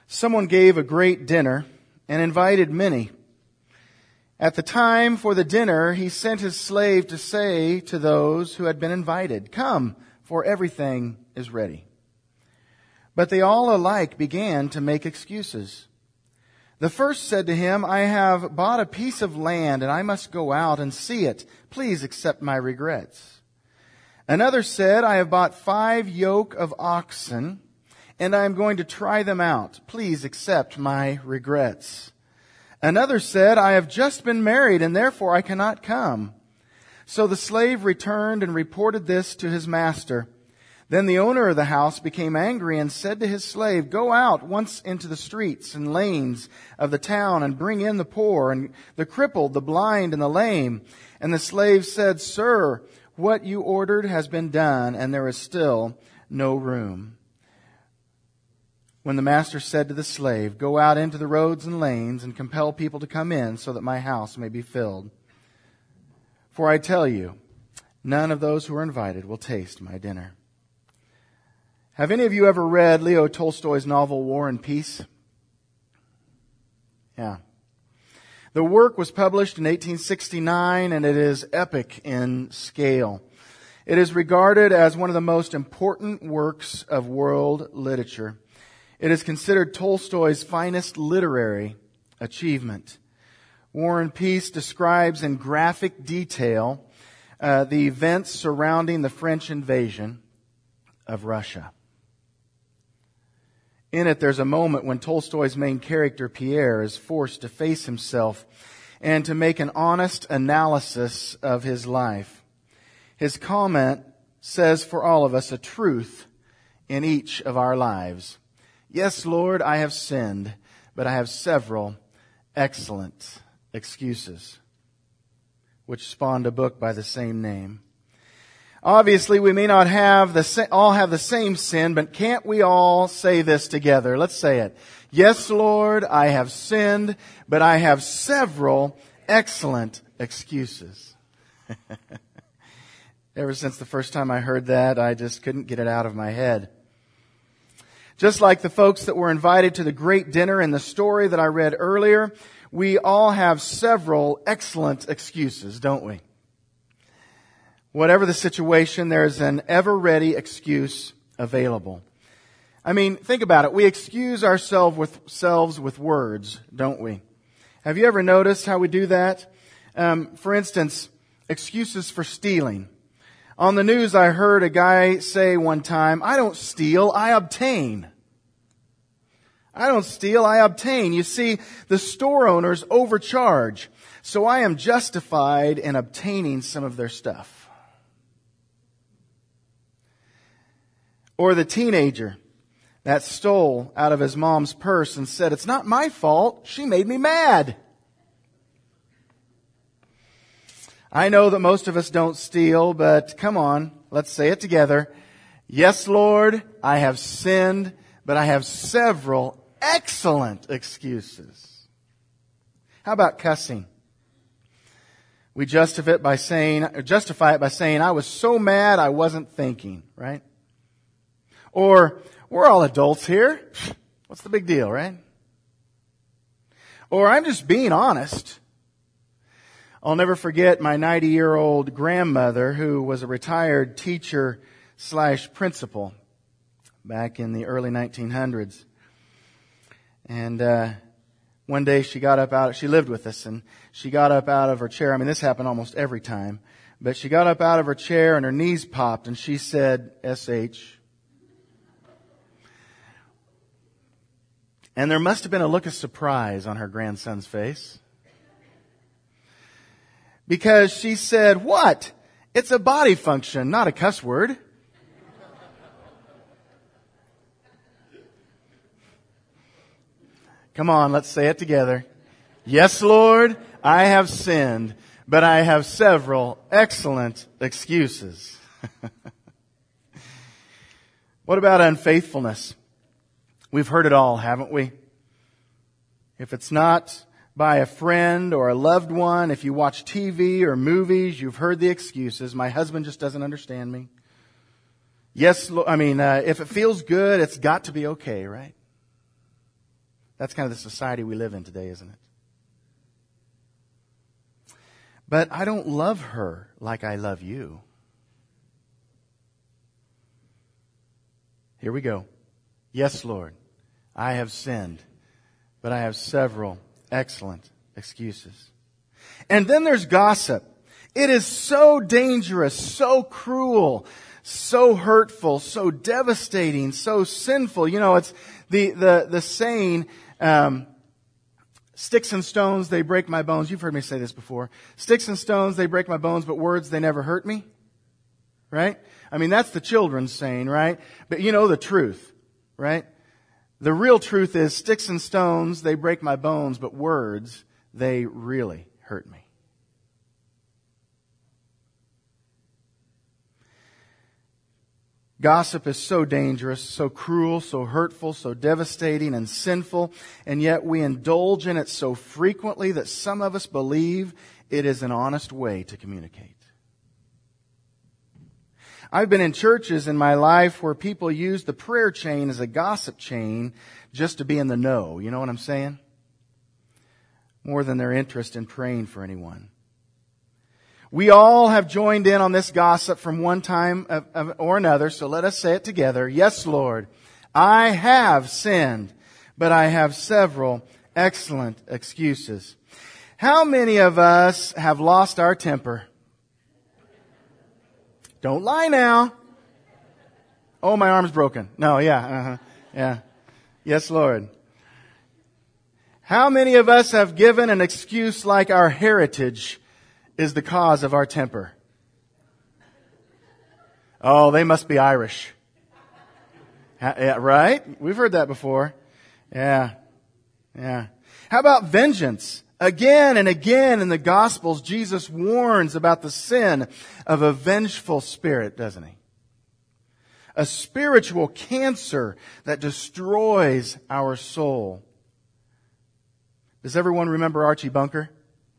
Someone gave a great dinner and invited many. At the time for the dinner, he sent his slave to say to those who had been invited, "Come, for everything is ready." But they all alike began to make excuses. The first said to him, "I have bought a piece of land and I must go out and see it. Please accept my regrets." Another said, "I have bought 5 yoke of oxen and I am going to try them out. Please accept my regrets." Another said, "I have just been married and therefore I cannot come." So the slave returned and reported this to his master. Then the owner of the house became angry and said to his slave, "Go out once into the streets and lanes of the town and bring in the poor and the crippled, the blind and the lame." And the slave said, "Sir, what you ordered has been done and there is still no room." When the master said to the slave, "Go out into the roads and lanes and compel people to come in so that my house may be filled. For I tell you, none of those who are invited will taste my dinner." Have any of you ever read Leo Tolstoy's novel War and Peace? Yeah. The work was published in 1869 and it is epic in scale. It is regarded as one of the most important works of world literature. It is considered Tolstoy's finest literary achievement. War and Peace describes in graphic detail the events surrounding the French invasion of Russia. In it, there's a moment when Tolstoy's main character, Pierre, is forced to face himself and to make an honest analysis of his life. His comment says for all of us a truth in each of our lives. "Yes, Lord, I have sinned, but I have several excellent excuses," which spawned a book by the same name. Obviously, we may not all have the same sin, but can't we all say this together? Let's say it. "Yes, Lord, I have sinned, but I have several excellent excuses." Ever since the first time I heard that, I just couldn't get it out of my head. Just like the folks that were invited to the great dinner in the story that I read earlier, we all have several excellent excuses, don't we? Whatever the situation, there's an ever-ready excuse available. I mean, think about it. We excuse ourselves with words, don't we? Have you ever noticed how we do that? For instance, excuses for stealing. On the news, I heard a guy say one time, "I don't steal, I obtain." I don't steal, I obtain. You see, the store owners overcharge, so I am justified in obtaining some of their stuff. Or the teenager that stole out of his mom's purse and said, "It's not my fault, she made me mad." I know that most of us don't steal, but come on, let's say it together. "Yes, Lord, I have sinned, but I have several excellent excuses." How about cussing? We justify it by saying, "I was so mad I wasn't thinking," right? Or, "We're all adults here. What's the big deal, right?" Or, "I'm just being honest." I'll never forget my 90-year-old grandmother who was a retired teacher/principal back in the early 1900s. And one day she lived with us, and she got up out of her chair. I mean, this happened almost every time. But she got up out of her chair and her knees popped and she said, "SH." And there must have been a look of surprise on her grandson's face. Because she said, "What? It's a body function, not a cuss word." Come on, let's say it together. "Yes, Lord, I have sinned, but I have several excellent excuses." What about unfaithfulness? We've heard it all, haven't we? If it's not by a friend or a loved one, if you watch TV or movies, you've heard the excuses. "My husband just doesn't understand me." Yes, if it feels good, it's got to be okay, right? That's kind of the society we live in today, isn't it? But I don't love her like I love you. Here we go. Yes, Lord, I have sinned, but I have several excellent excuses. And then there's gossip. It is so dangerous, so cruel, so hurtful, so devastating, so sinful. You know, it's the saying, sticks and stones, they break my bones. You've heard me say this before. Sticks and stones, they break my bones, but words, they never hurt me. Right? I mean, that's the children's saying, right? But you know the truth, right? The real truth is sticks and stones, they break my bones, but words, they really hurt me. Gossip is so dangerous, so cruel, so hurtful, so devastating and sinful, and yet we indulge in it so frequently that some of us believe it is an honest way to communicate. I've been in churches in my life where people use the prayer chain as a gossip chain just to be in the know. You know what I'm saying? More than their interest in praying for anyone. We all have joined in on this gossip from one time or another, so let us say it together. Yes, Lord, I have sinned, but I have several excellent excuses. How many of us have lost our temper? Don't lie now. Oh, my arm's broken. No, yeah. Yes, Lord. How many of us have given an excuse like our heritage is the cause of our temper? Oh, they must be Irish. Yeah, right? We've heard that before. Yeah. How about vengeance? Again and again in the Gospels, Jesus warns about the sin of a vengeful spirit, doesn't he? A spiritual cancer that destroys our soul. Does everyone remember Archie Bunker?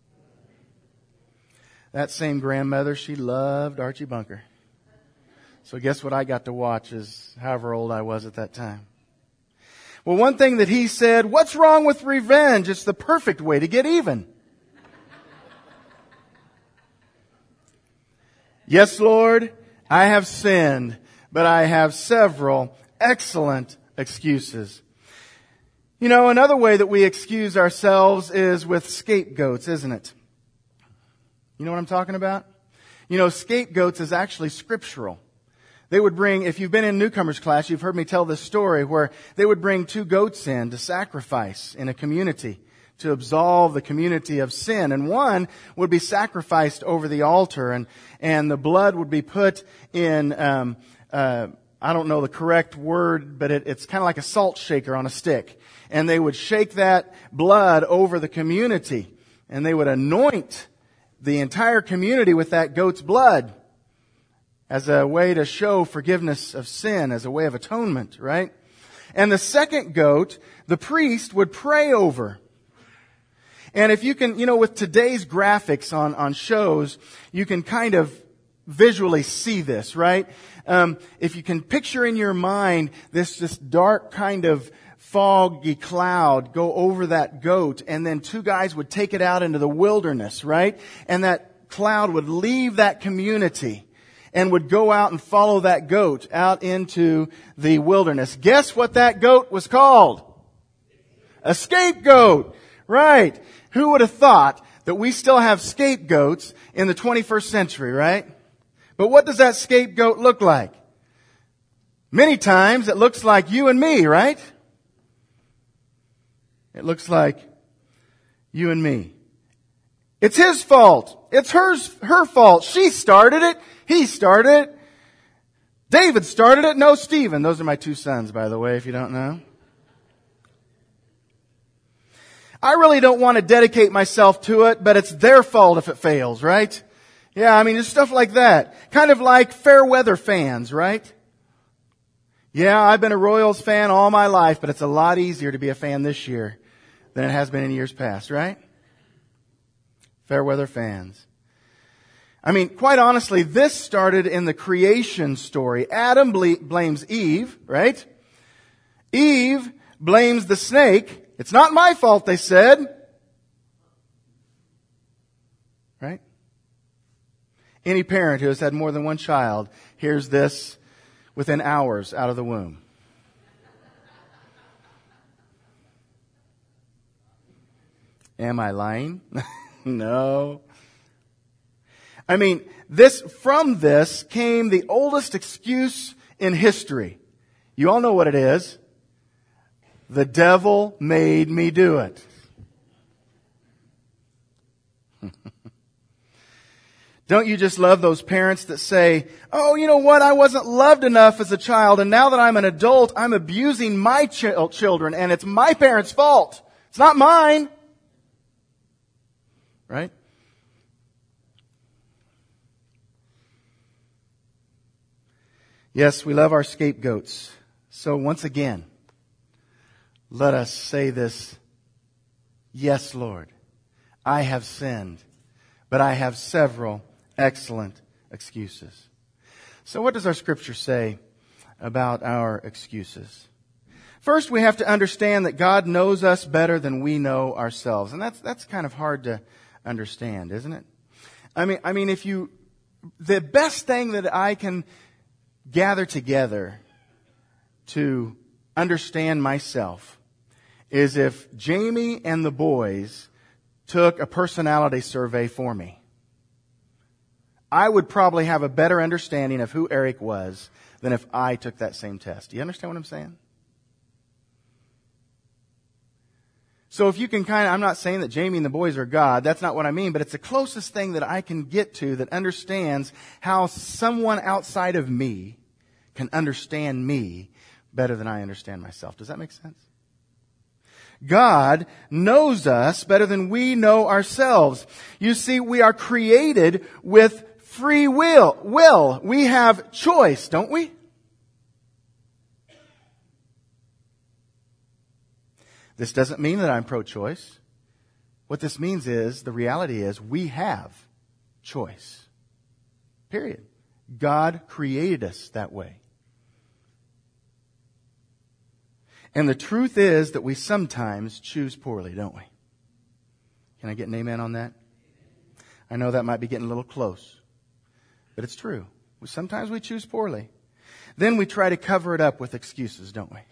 That same grandmother, she loved Archie Bunker. So guess what I got to watch is however old I was at that time. Well, one thing that he said, what's wrong with revenge? It's the perfect way to get even. Yes, Lord, I have sinned, but I have several excellent excuses. You know, another way that we excuse ourselves is with scapegoats, isn't it? You know what I'm talking about? You know, scapegoats is actually scriptural. They would bring, if you've been in newcomers class, you've heard me tell this story where they would bring 2 goats in to sacrifice in a community to absolve the community of sin. And one would be sacrificed over the altar and the blood would be put in, I don't know the correct word, but it's kind of like a salt shaker on a stick. And they would shake that blood over the community and they would anoint the entire community with that goat's blood as a way to show forgiveness of sin, as a way of atonement, right? And the second goat, the priest would pray over. And if you can, you know, with today's graphics on shows, you can kind of visually see this, right? If you can picture in your mind this dark kind of foggy cloud go over that goat, and then 2 guys would take it out into the wilderness, right? And that cloud would leave that community and would go out and follow that goat out into the wilderness. Guess what that goat was called? A scapegoat. Right. Who would have thought that we still have scapegoats in the 21st century, right? But what does that scapegoat look like? Many times it looks like you and me, right? It looks like you and me. It's his fault. It's her fault. She started it. He started it. David started it. No, Stephen. Those are my 2 sons, by the way, if you don't know. I really don't want to dedicate myself to it, but it's their fault if it fails, right? Yeah, I mean, just stuff like that. Kind of like fair weather fans, right? Yeah, I've been a Royals fan all my life, but it's a lot easier to be a fan this year than it has been in years past, right? Fair weather fans. I mean, quite honestly, this started in the creation story. Adam blames Eve, right? Eve blames the snake, It's not my fault, they said. Right? Any parent who has had more than one child hears this within hours out of the womb. Am I lying? No. I mean, from this came the oldest excuse in history. You all know what it is. The devil made me do it. Don't you just love those parents that say, oh, you know what? I wasn't loved enough as a child, and now that I'm an adult, I'm abusing my children, and it's my parents' fault. It's not mine. Right? Yes, we love our scapegoats. So once again, let us say this. Yes, Lord, I have sinned, but I have several excellent excuses. So what does our scripture say about our excuses? First, we have to understand that God knows us better than we know ourselves. And that's kind of hard to understand, isn't it? I mean, the best thing that I can gather together to understand myself is if Jamie and the boys took a personality survey for me. I would probably have a better understanding of who Eric was than if I took that same test. Do you understand what I'm saying? So if you can I'm not saying that Jamie and the boys are God. That's not what I mean. But it's the closest thing that I can get to that understands how someone outside of me can understand me better than I understand myself. Does that make sense? God knows us better than we know ourselves. You see, we are created with free will. We have choice, don't we? This doesn't mean that I'm pro-choice. What this means is, the reality is, we have choice. Period. God created us that way. And the truth is that we sometimes choose poorly, don't we? Can I get an amen on that? I know that might be getting a little close, but it's true. Sometimes we choose poorly. Then we try to cover it up with excuses, don't we?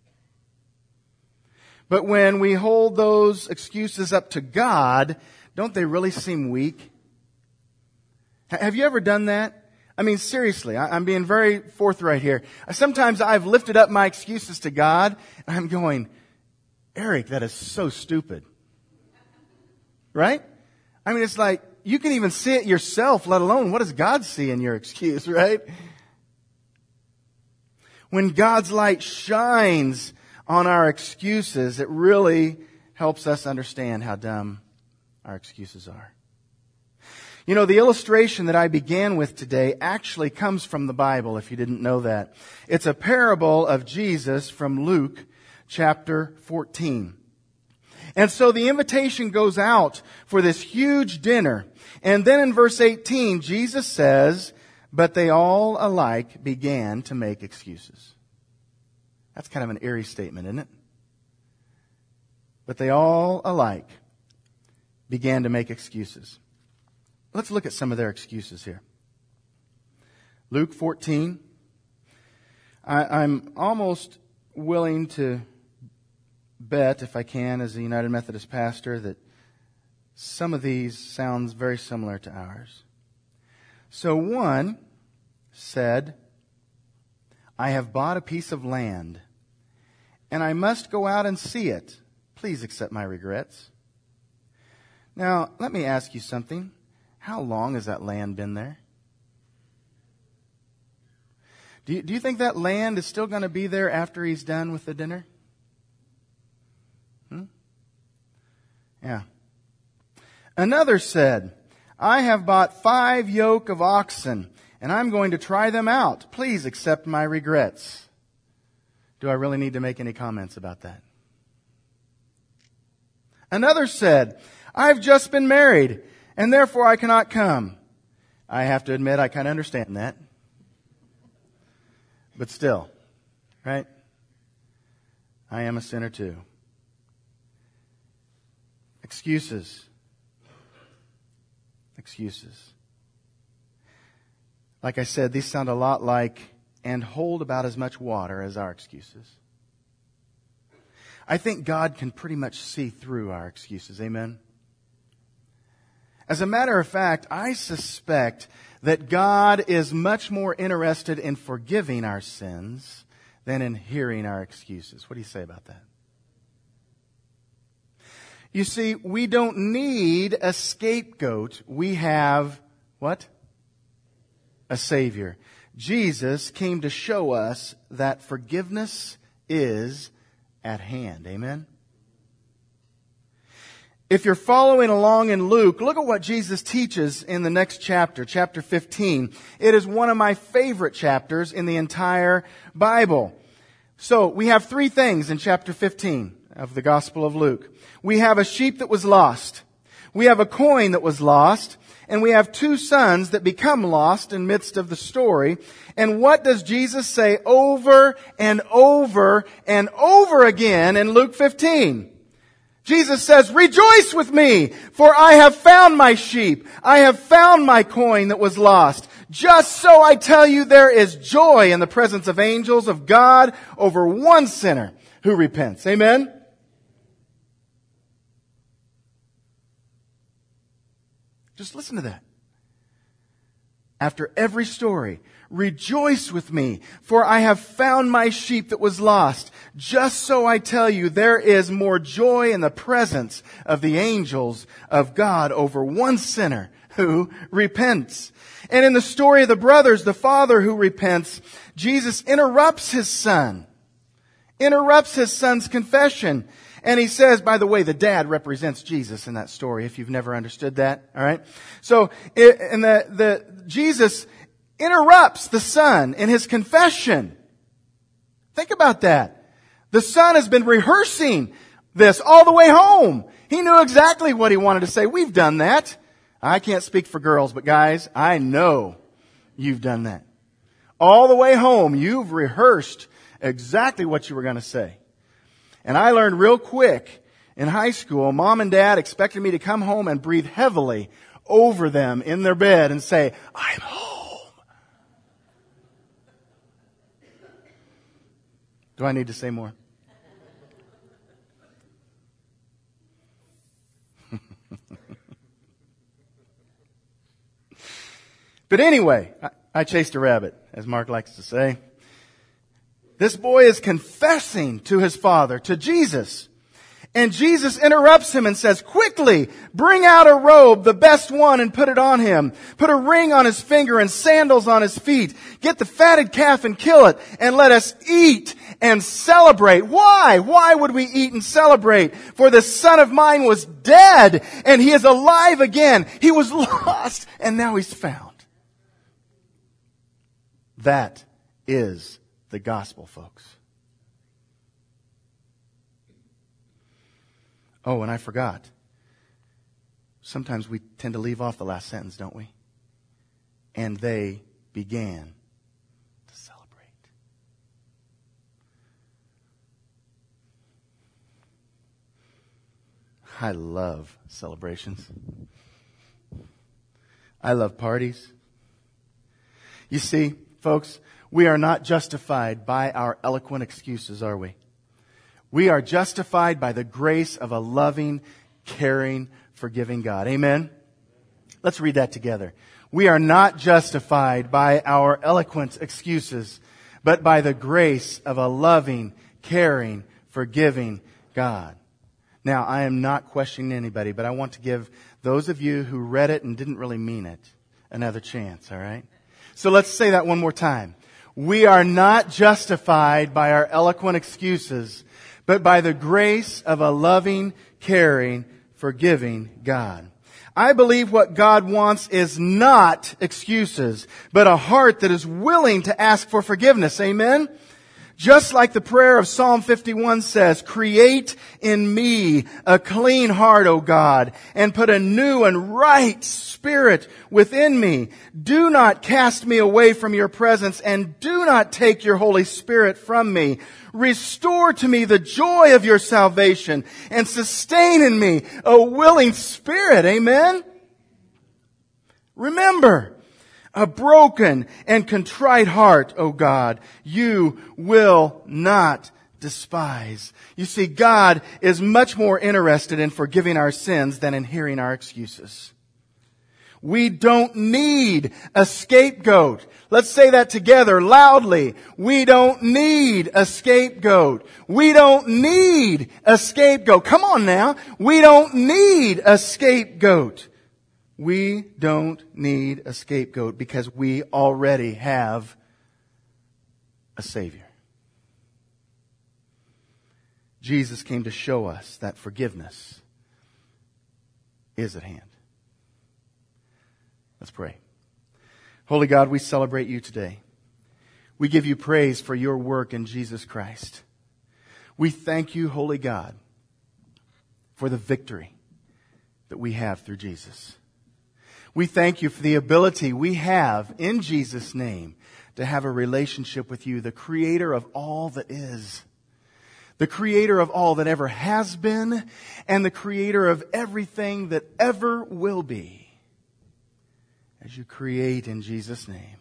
But when we hold those excuses up to God, don't they really seem weak? Have you ever done that? I mean, seriously, I'm being very forthright here. Sometimes I've lifted up my excuses to God, and I'm going, Eric, that is so stupid. Right? I mean, it's like, you can even see it yourself, let alone what does God see in your excuse, right? When God's light shines on our excuses, it really helps us understand how dumb our excuses are. You know, the illustration that I began with today actually comes from the Bible, if you didn't know that. It's a parable of Jesus from Luke chapter 14. And so the invitation goes out for this huge dinner. And then in verse 18, Jesus says, but they all alike began to make excuses. That's kind of an eerie statement, isn't it? But they all alike began to make excuses. Let's look at some of their excuses here. Luke 14. I'm almost willing to bet, if I can, as a United Methodist pastor, that some of these sounds very similar to ours. So one said, I have bought a piece of land, and I must go out and see it. Please accept my regrets. Now, let me ask you something. How long has that land been there? Do you think that land is still going to be there after he's done with the dinner? Yeah. Another said, I have bought 5 yoke of oxen, and I'm going to try them out. Please accept my regrets. Do I really need to make any comments about that? Another said, I've just been married, and therefore I cannot come. I have to admit, I kind of understand that. But still, right? I am a sinner too. Excuses. Excuses. Like I said, these sound a lot like and hold about as much water as our excuses. I think God can pretty much see through our excuses. Amen? As a matter of fact, I suspect that God is much more interested in forgiving our sins than in hearing our excuses. What do you say about that? You see, we don't need a scapegoat. We have, what? A Savior. Jesus came to show us that forgiveness is at hand. Amen? If you're following along in Luke, look at what Jesus teaches in the next chapter, chapter 15. It is one of my favorite chapters in the entire Bible. So, we have three things in chapter 15 of the Gospel of Luke. We have a sheep that was lost. We have a coin that was lost. And we have two sons that become lost in the midst of the story. And what does Jesus say over and over and over again in Luke 15? Jesus says, "Rejoice with me, for I have found my sheep. I have found my coin that was lost. Just so I tell you, there is joy in the presence of angels of God over one sinner who repents." Amen? Just listen to that. After every story, "Rejoice with me, for I have found my sheep that was lost. Just so I tell you, there is more joy in the presence of the angels of God over one sinner who repents." And in the story of the brothers, the father who repents, Jesus interrupts his son's confession. And he says, by the way, the dad represents Jesus in that story, if you've never understood that. All right. So, Jesus interrupts the son in his confession. Think about that. The son has been rehearsing this all the way home. He knew exactly what he wanted to say. We've done that. I can't speak for girls, but guys, I know you've done that. All the way home, you've rehearsed exactly what you were going to say. And I learned real quick in high school, mom and dad expected me to come home and breathe heavily over them in their bed and say, "I'm home." Do I need to say more? But anyway, I chased a rabbit, as Mark likes to say. This boy is confessing to his father, to Jesus. And Jesus interrupts him and says, "Quickly, bring out a robe, the best one, and put it on him. Put a ring on his finger and sandals on his feet. Get the fatted calf and kill it, and let us eat and celebrate." Why? Why would we eat and celebrate? "For this son of mine was dead, and he is alive again. He was lost, and now he's found." That is the gospel, folks. Oh, and I forgot. Sometimes we tend to leave off the last sentence, don't we? And they began to celebrate. I love celebrations. I love parties. You see, folks, we are not justified by our eloquent excuses, are we? We are justified by the grace of a loving, caring, forgiving God. Amen? Let's read that together. We are not justified by our eloquent excuses, but by the grace of a loving, caring, forgiving God. Now, I am not questioning anybody, but I want to give those of you who read it and didn't really mean it another chance, all right? So let's say that one more time. We are not justified by our eloquent excuses, but by the grace of a loving, caring, forgiving God. I believe what God wants is not excuses, but a heart that is willing to ask for forgiveness. Amen? Just like the prayer of Psalm 51 says, create in me a clean heart, O God, and put a new and right spirit within me. Do not cast me away from your presence, and do not take your Holy Spirit from me. Restore to me the joy of your salvation, and sustain in me a willing spirit. Amen? Remember, a broken and contrite heart, O God, you will not despise. You see, God is much more interested in forgiving our sins than in hearing our excuses. We don't need a scapegoat. Let's say that together loudly. We don't need a scapegoat. We don't need a scapegoat. Come on now. We don't need a scapegoat. We don't need a scapegoat because we already have a Savior. Jesus came to show us that forgiveness is at hand. Let's pray. Holy God, we celebrate you today. We give you praise for your work in Jesus Christ. We thank you, Holy God, for the victory that we have through Jesus. We thank you for the ability we have in Jesus' name to have a relationship with you, the creator of all that is, the creator of all that ever has been, and the creator of everything that ever will be. As you create in Jesus' name,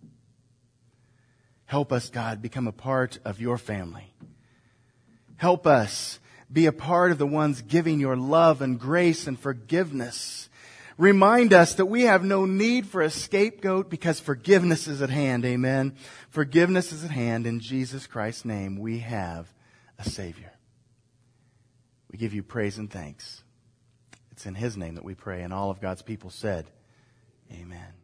help us, God, become a part of your family. Help us be a part of the ones giving your love and grace and forgiveness. Remind us that we have no need for a scapegoat because forgiveness is at hand. Amen. Forgiveness is at hand. In Jesus Christ's name, we have a Savior. We give you praise and thanks. It's in His name that we pray. And all of God's people said, amen.